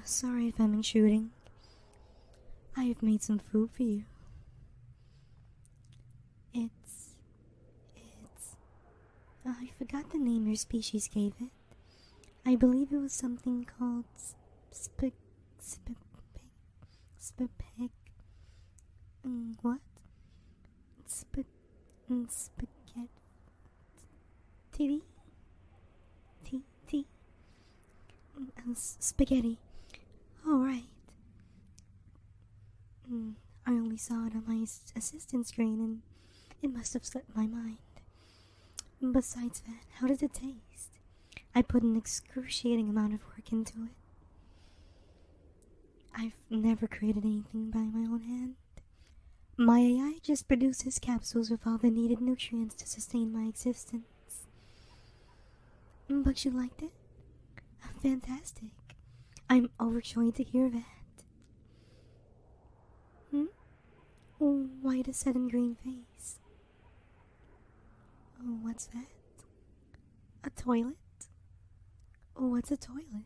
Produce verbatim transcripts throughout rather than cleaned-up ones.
Sorry if I'm intruding. I have made some food for you. It's... It's... I forgot the name your species gave it. I believe it was something called... Sp... Sp... Sp... Spag... Mm, what? Sp... Mm, spaghetti... T... T... T... Mm, uh, spaghetti. Oh, right. Mm, I only saw it on my assistant screen and it must have slipped my mind. Besides that, how does it taste? I put an excruciating amount of work into it. I've never created anything by my own hand. My A I just produces capsules with all the needed nutrients to sustain my existence. But you liked it? Fantastic. I'm overjoyed to hear that. Hmm? Oh, why the sudden green face? Oh, what's that? A toilet? Oh, what's a toilet?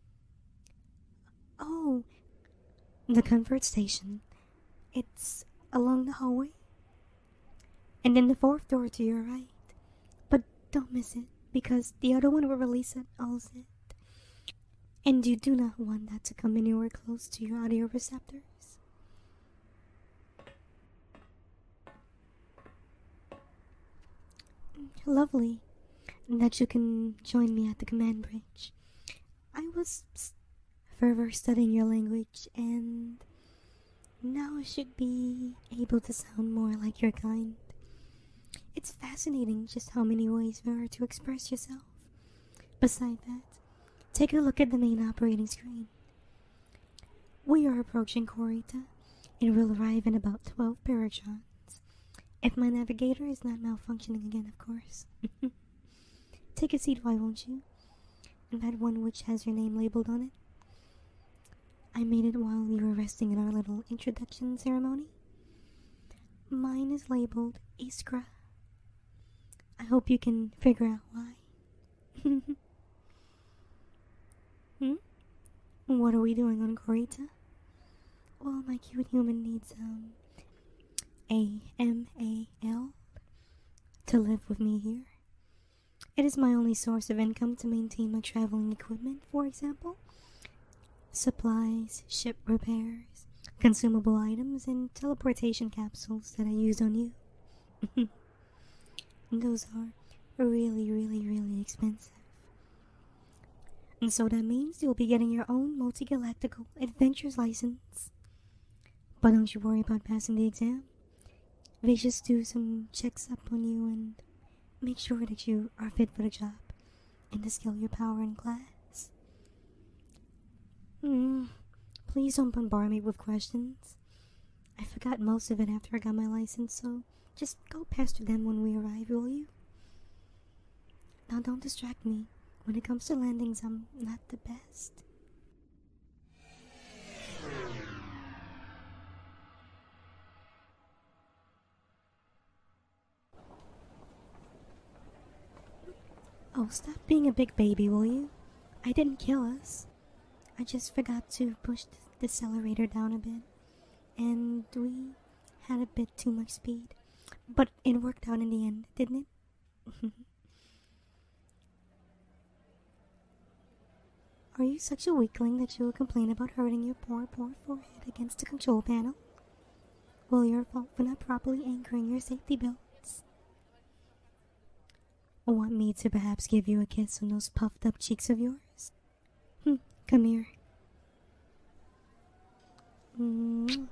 Oh, the comfort station. It's along the hallway. And then the fourth door to your right. But don't miss it, because the other one will release it also. And you do not want that to come anywhere close to your audio receptors. Lovely that you can join me at the command bridge. I was forever studying your language, and now I should be able to sound more like your kind. It's fascinating just how many ways there are to express yourself. Beside that, take a look at the main operating screen. We are approaching Korita, and will arrive in about twelve paratrons. If my navigator is not malfunctioning again, of course. Take a seat, why won't you? That one which has your name labeled on it. I made it while you were resting in our little introduction ceremony. Mine is labeled Iskra. I hope you can figure out why. Hmm? What are we doing on Korita? Well, my cute human needs, um... A M A L to live with me here. It is my only source of income to maintain my traveling equipment, for example. Supplies, ship repairs, consumable items, and teleportation capsules that I use on you. Those are really, really, really expensive. And so that means you'll be getting your own multi-galactical adventures license. But don't you worry about passing the exam. They just do some checks up on you and make sure that you are fit for the job and to skill your power in class. Mm, please don't bombard me with questions. I forgot most of it after I got my license, so just go past them when we arrive, will you? Now don't distract me. When it comes to landings, I'm not the best. Oh, stop being a big baby, will you? I didn't kill us. I just forgot to push the accelerator down a bit. And we had a bit too much speed. But it worked out in the end, didn't it? Are you such a weakling that you will complain about hurting your poor, poor forehead against the control panel? Well, your fault for not properly anchoring your safety belts. Want me to perhaps give you a kiss on those puffed up cheeks of yours? Hm, come here. Mm.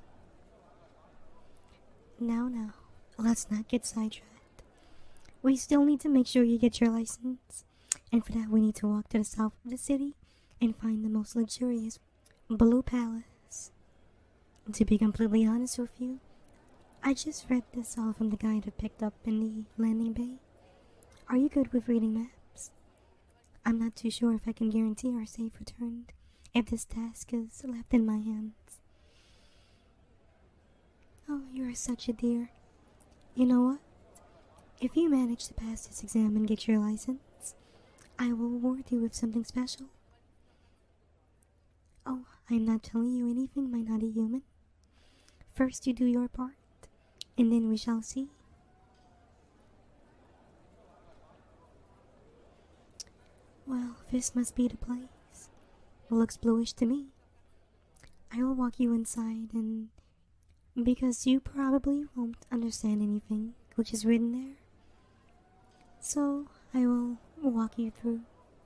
Now, now, let's not get sidetracked. We still need to make sure you get your license. And for that, we need to walk to the south of the city and find the most luxurious Blue Palace. To be completely honest with you, I just read this all from the guide I picked up in the landing bay. Are you good with reading maps? I'm not too sure if I can guarantee our safe return if this task is left in my hands. Oh, you're such a dear. You know what? If you manage to pass this exam and get your license, I will reward you with something special. Oh, I'm not telling you anything, my naughty human. First, you do your part, and then we shall see. Well, this must be the place. It looks bluish to me. I will walk you inside, and because you probably won't understand anything which is written there, so I will walk you through.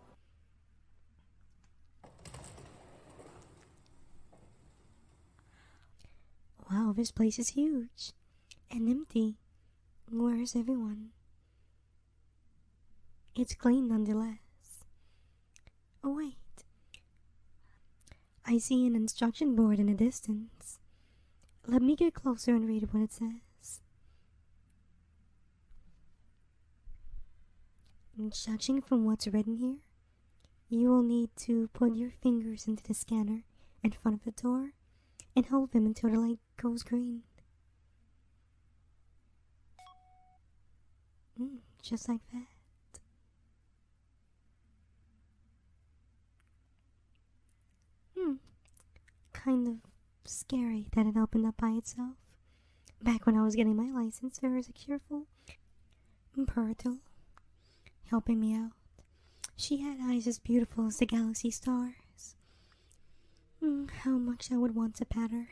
Wow, this place is huge and empty. Where is everyone? It's clean nonetheless. Oh wait, I see an instruction board in the distance. Let me get closer and read what it says. Judging from what's written here, you will need to put your fingers into the scanner in front of the door and hold them until the light goes green. Mm, just like that. Hmm, kind of scary that it opened up by itself. Back when I was getting my license, there was a cheerful Purtle helping me out. She had eyes as beautiful as the galaxy stars. Mm, how much I would want to pat her.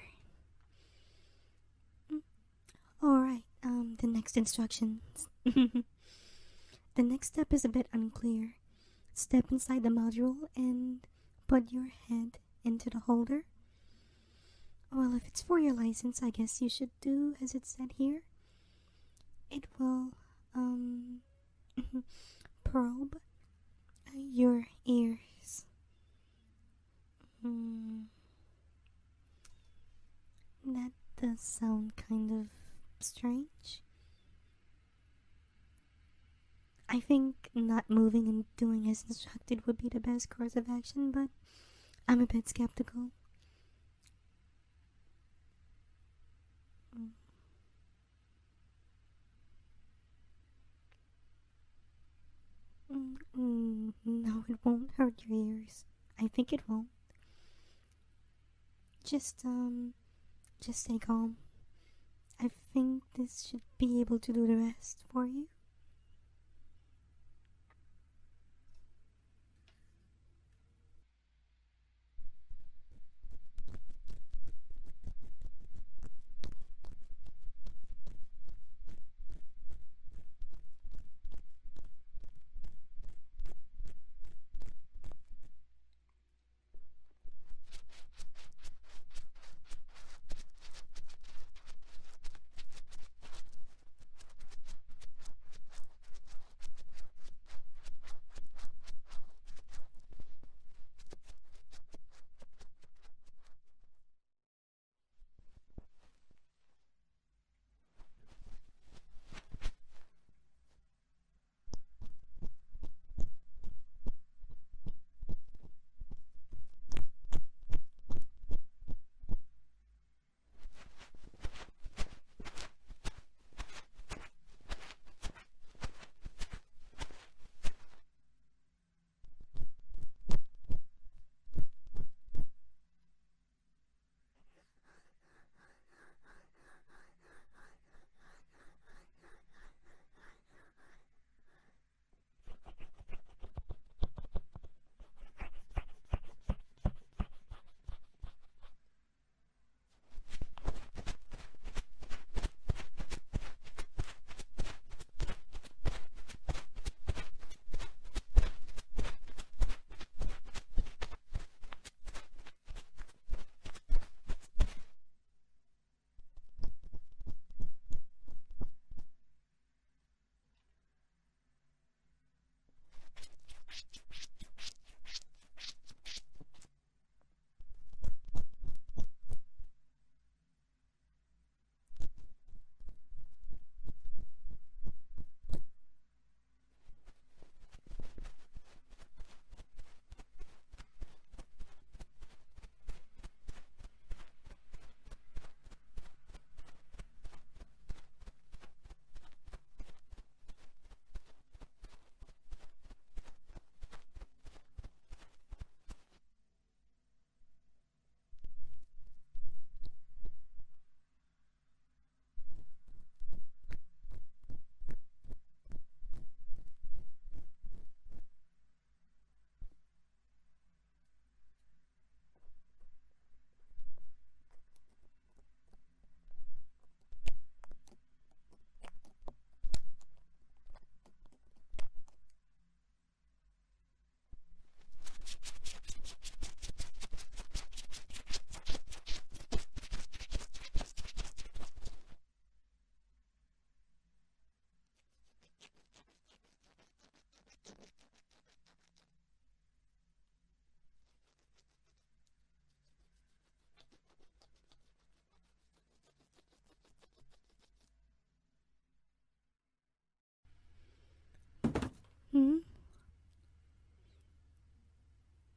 Mm. Alright, um, the next instructions. The next step is a bit unclear. Step inside the module and put your head into the holder. Well, if it's for your license, I guess you should do as it said here. It will, um, probe your ears. Mm. That does sound kind of strange. I think not moving and doing as instructed would be the best course of action, but I'm a bit skeptical. Mm. Mm, mm, no, it won't hurt your ears. I think it won't. Just, um, just stay calm. I think this should be able to do the rest for you.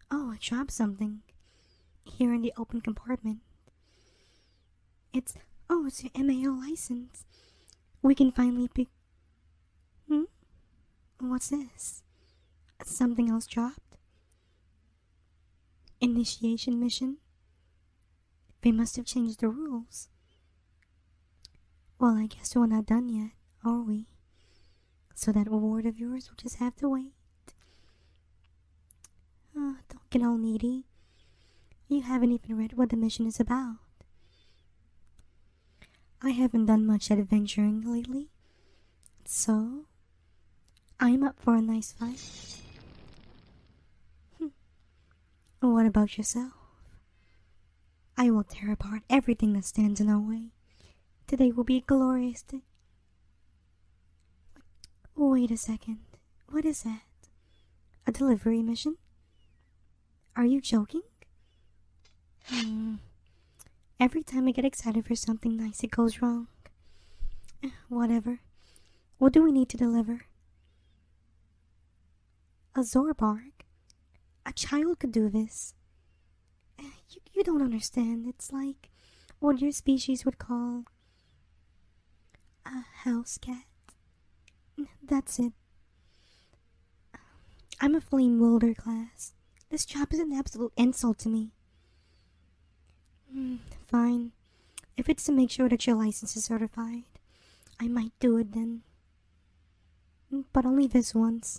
Oh, I dropped something. Here in the open compartment. It's... Oh, it's your M A O license. We can finally pick... Hmm? What's this? Something else dropped? Initiation mission? They must have changed the rules. Well, I guess we're not done yet, are we? So that reward of yours will just have to wait. Oh, don't get all needy. You haven't even read what the mission is about. I haven't done much adventuring lately, so I'm up for a nice fight. Hm. What about yourself? I will tear apart everything that stands in our way. Today will be a glorious day. Wait a second. What is that? A delivery mission? Are you joking? Hmm. Every time I get excited for something nice, it goes wrong. Eh, Whatever. What do we need to deliver? A Zorbarg? A child could do this. Eh, You, you don't understand. It's like what your species would call a house cat. That's it. I'm a flame wielder class. This job is an absolute insult to me. Hmm, fine. If it's to make sure that your license is certified, I might do it then. Mm, But only this once.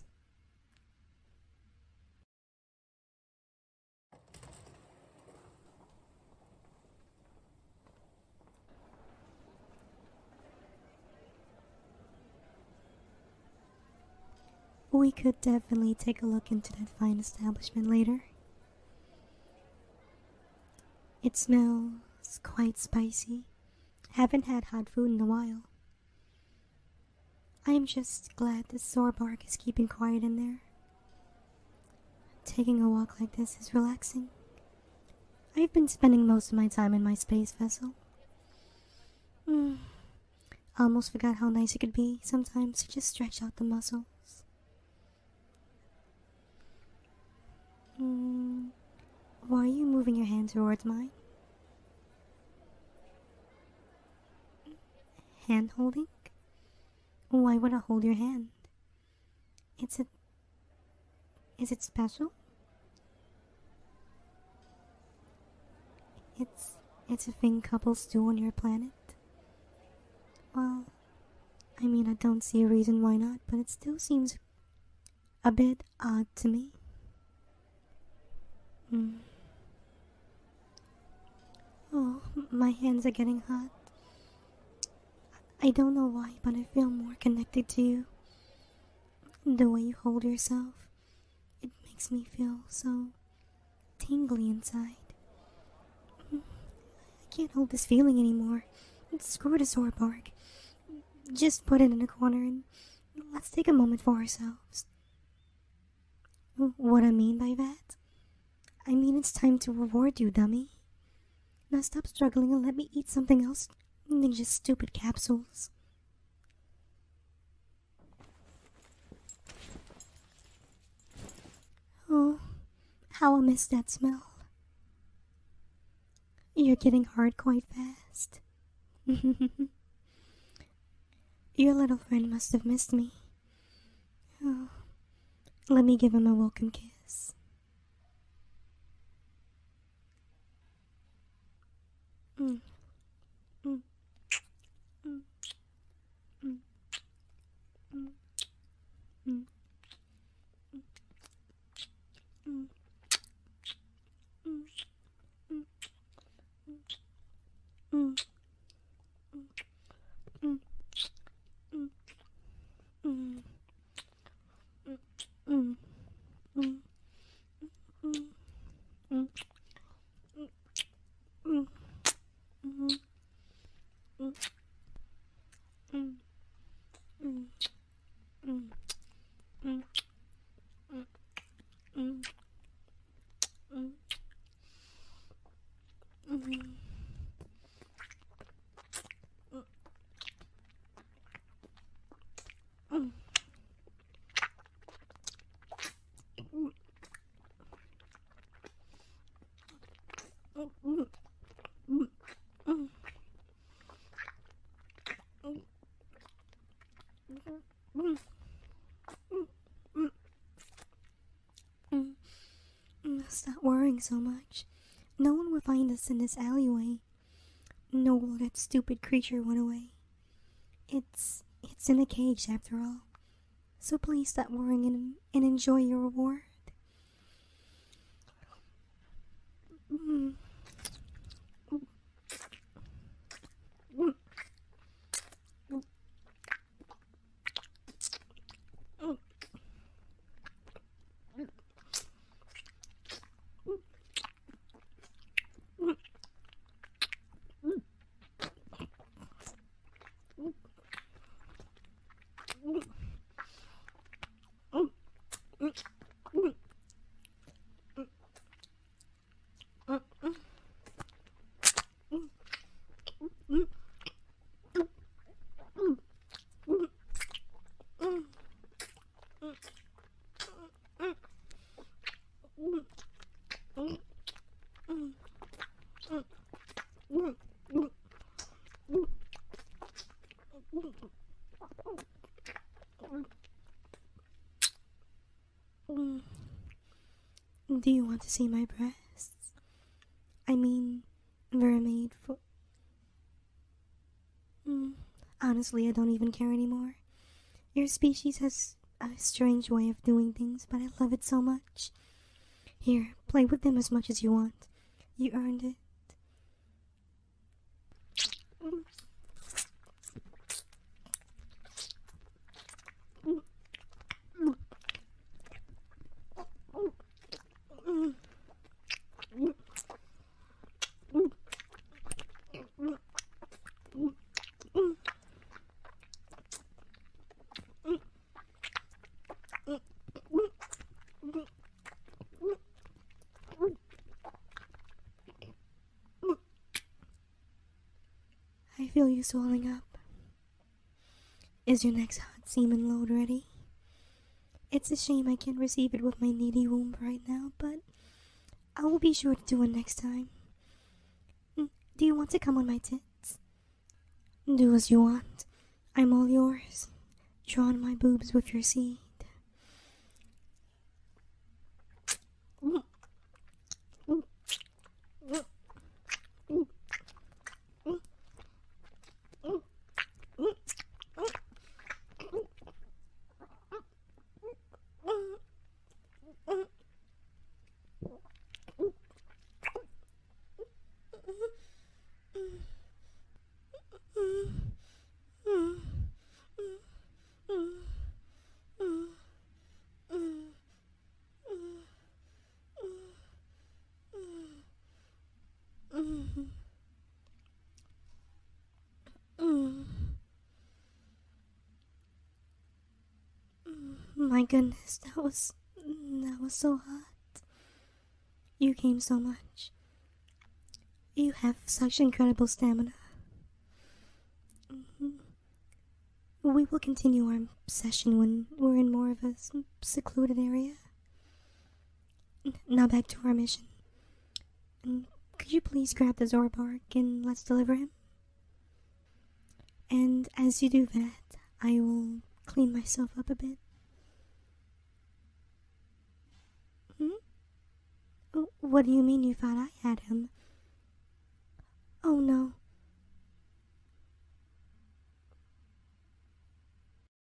We could definitely take a look into that fine establishment later. It smells quite spicy. Haven't had hot food in a while. I'm just glad this Zorbark is keeping quiet in there. Taking a walk like this is relaxing. I've been spending most of my time in my space vessel. Hmm. Almost forgot how nice it could be sometimes to just stretch out the muscles. Hmm. Why are you moving your hand towards mine? Hand holding? Why would I hold your hand? It's a... Is it special? It's... It's a thing couples do on your planet. Well, I mean, I don't see a reason why not, but it still seems a bit odd to me. Hmm. Oh, my hands are getting hot. I don't know why, but I feel more connected to you. The way you hold yourself, it makes me feel so tingly inside. I can't hold this feeling anymore. Screw the Zorbark. Just put it in a corner and let's take a moment for ourselves. What I mean by that? I mean it's time to reward you, dummy. Now stop struggling and let me eat something else than just stupid capsules. Oh, how I miss that smell. You're getting hard quite fast. Your little friend must have missed me. Oh, let me give him a welcome kiss. Mm. Mm. Mm. Mm. Mm. Mm. Mm. Mm. Mm. Mm. Mm. Mm. Mm. Mm. Stop worrying so much. No one will find us in this alleyway. Nor will that stupid creature run away. It's it's in a cage after all. So please stop worrying and, and enjoy your reward. Mm. Mm. Do you want to see my breasts? I mean, they're made for... Mm, honestly, I don't even care anymore. Your species has a strange way of doing things, but I love it so much. Here, play with them as much as you want. You earned it. I feel you swelling up. Is your next hot semen load ready? It's a shame I can't receive it with my needy womb right now, but I will be sure to do it next time. Do you want to come on my tits? Do as you want. I'm all yours. Draw on my boobs with your seed. My goodness, that was that was so hot. You came so much. You have such incredible stamina. Mm-hmm. We will continue our session when we're in more of a secluded area. Now back to our mission. Could you please grab the Zorbark and let's deliver him? And as you do that, I will clean myself up a bit. Hmm? What do you mean you thought I had him?